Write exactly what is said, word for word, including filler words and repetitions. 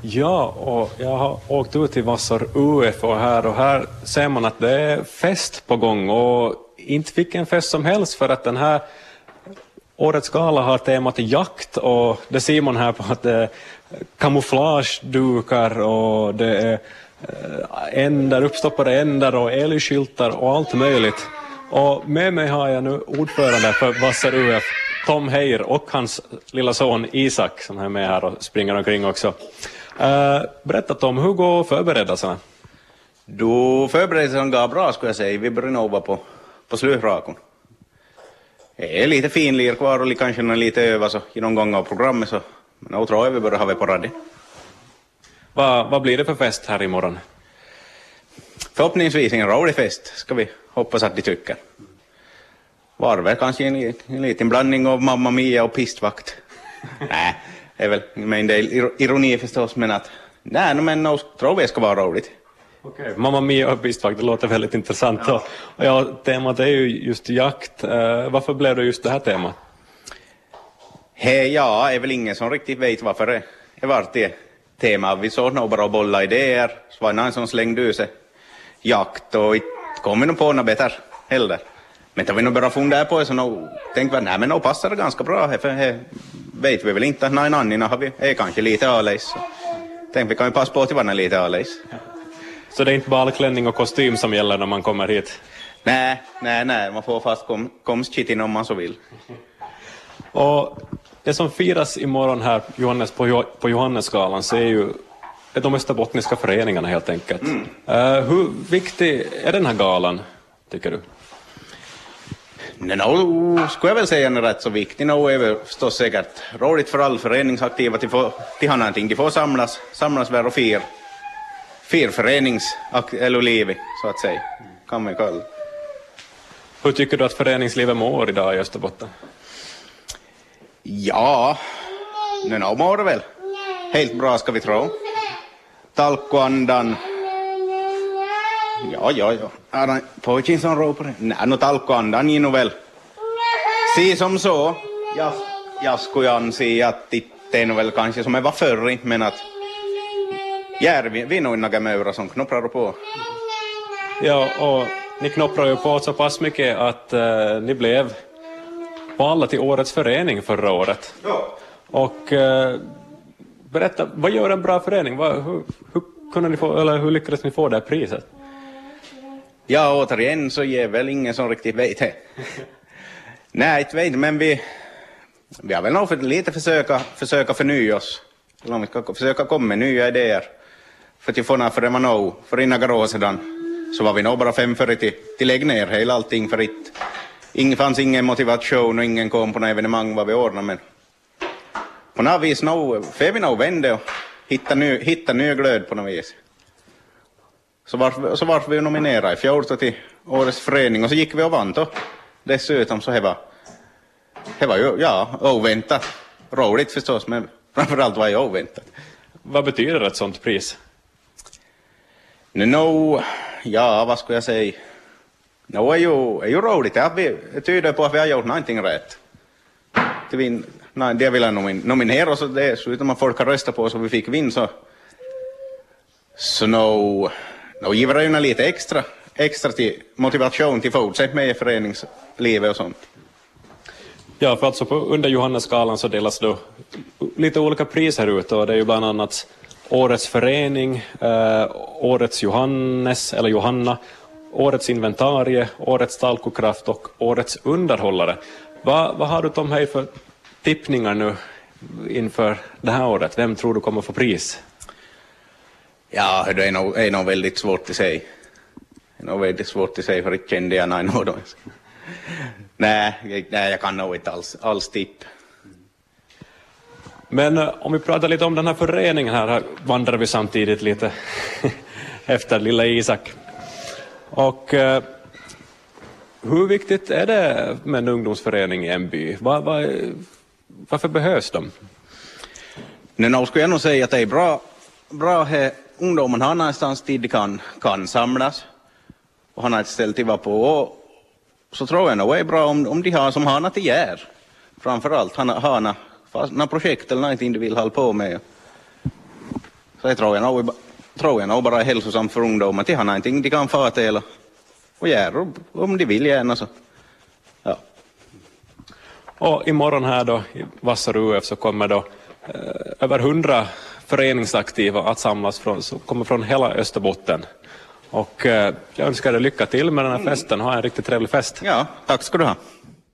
Ja, och jag har åkt ut till Vassar U F och här och här ser man att det är fest på gång och inte fick en fest som helst för att den här årets gala har temat jakt och det ser man här på att det är kamouflagedukar och det är ändar, uppstoppade ändar och älgskyltar och allt möjligt. Och med mig har jag nu ordförande för Vassar U F, Tom Heijer och hans lilla son Isak som är med här och springer omkring också. Uh, berätta Tom, hur går förberedelserna? Då förberedelserna går bra skulle jag säga. Vi börjar nova på, på slutrakon. Det är lite finlir kvar och kanske lite öva så i någon gång av programmet så men jag tror jag vi börjar ha det på radio. Va, vad blir det för fest här imorgon? Förhoppningsvis en rolig fest ska vi hoppas att de tycker. Var väl kanske en, en liten blandning av Mamma Mia och pistvakt. Nej, det är väl en del ironi förstås men att nej men jag tror vi ska vara roligt. Okej, okay. Mamma Mia och pistvakt, det låter väldigt intressant. Ja. Och, och ja, temat är ju just jakt. Uh, varför blev det just det här temat? Hey, ja, det är väl ingen som riktigt vet varför det är vart det tema. Vi såg nog bara bolla idéer. Så var det någon som slängde ut sig jakt och kom vi nog på något bättre heller. Men då vi nog bara fundera på det så nog tänkte vi nej men nog passar det ganska bra här för här vet vi väl inte att någon annan har vi är kanske lite alejs. Tänkte vi kan ju passa på till vara lite alejs. Så det är inte bara klänning och kostym som gäller när man kommer hit? Nej, nej, nej. Man får fast kom, komstkittin om man så vill. Och det som firas imorgon här Johannes, på, på Johannesgalan så är ju de österbottniska föreningarna helt enkelt. Mm. Uh, hur viktig är den här galan, tycker du? Nej, no, skulle jag väl säga är rätt så viktig. No, är väl förstås säkert roligt för all föreningsaktiva till, få, till ha någonting. De får samlas, samlas där och fira. Fyr föreningslivet så att säga, kan man kalla. Hur tycker du att föreningslivet mår idag i Österbotten? Ja, nu mår det väl. Helt bra ska vi tro. Talkoandan. Ja, ja, ja. Är det pojken som ropar det? Nej, no talkoandan är nog väl. Se som så. Jag, jag skulle anse att det är nog väl kanske som jag var förr, men att ja, vi, vi är nog några möra som knopprar på. Ja, och ni knopprar ju på så pass mycket att uh, ni blev valda till årets förening förra året. Ja. Och uh, berätta, vad gör en bra förening? Vad, hur, hur, kunde ni få, eller hur lyckades ni få det här priset? Ja, återigen så ger väl ingen som riktigt vet det. Nej, inte vet, men vi, vi har väl nog för lite försöka, försöka förnya oss. Eller om vi ska försöka komma med nya idéer. För att få för det var nog, för innan år sedan så var vi nog bara fem för till, till lägg ner hela allting för it. Ingen fanns ingen motivation och ingen kom på några evenemang vad vi ordnade, men på något vis nog, för vi nog vände och hitta ny, hitta ny glöd på något vis. Så var, så var vi nominerade i fjol till årets förening och så gick vi och vann då. Dessutom så det var, det var ju, ja, oväntat. Roligt förstås, men framförallt var det oväntat. Vad betyder ett sånt pris? No, ja, vad skulle jag säga? No, är ju, är ju roligt. Ja, vi, det tyder på att vi har gjort någonting rätt. Till vin, nej, det vill jag nomin, nominera oss och det, så utan man folk har röstat på så vi fick vinn så. Så no, no giver det ju lite extra, extra till motivation till fortsätt med föreningslivet och sånt. Ja, för alltså på, under Johannesgalan så delas då lite olika priser ut och det är ju bland annat Årets förening, eh, Årets Johannes eller Johanna, Årets inventarie, Årets talkokraft och Årets underhållare. Va, vad har du Tom här för tippningar nu inför det här året? Vem tror du kommer få pris? Ja, det är nog, är nog väldigt svårt att säga. Det är nog väldigt svårt att säga för det kände jag nej nog då. Nej, nej, jag kan nog inte alls, alls tipp. Men uh, om vi pratar lite om den här föreningen här, här vandrar vi samtidigt lite efter lilla Isak. Och uh, hur viktigt är det med en ungdomsförening i en by? Var, var, varför behövs de? Nu no, skulle jag nog säga att det är bra, bra att ungdomen har någonstans tid de kan, kan samlas och har ett ställe till vara på. Och så tror jag nog det är bra om, om de har som har något att göra. Framförallt har något projekt eller någonting de vill hålla på med. Så jag tror jag nog, tror jag nog bara är hälsosamt för ungdomar. De har någonting de kan få till och göra om de vill gärna så. Ja. Och imorgon här då i Vassar U F så kommer då eh, över hundra föreningsaktiva att samlas från, som kommer från hela Österbotten. Och eh, jag önskar dig lycka till med den här festen. Ha en riktigt trevlig fest. Ja, tack ska du ha.